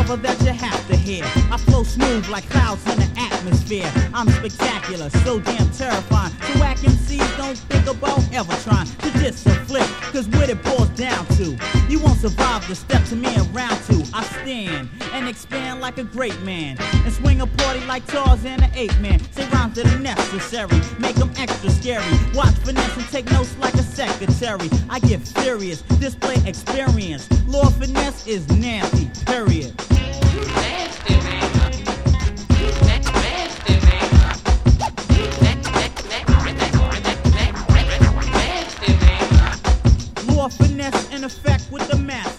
whatever that you have to hear. I flow smooth like clouds in the atmosphere. I'm spectacular, so damn terrifying. So whack MCs don't think about ever trying to diss or flip, cause what it boils down to, you won't survive the step to me in round two. I stand and expand like a great man, and swing a party like Tarzan and Ape Man. Say rhymes that are necessary, make them extra scary. Watch finesse and take notes like a secretary. I get furious, display experience. Lord Finesse is nasty, period. Lord Finesse in effect with the master.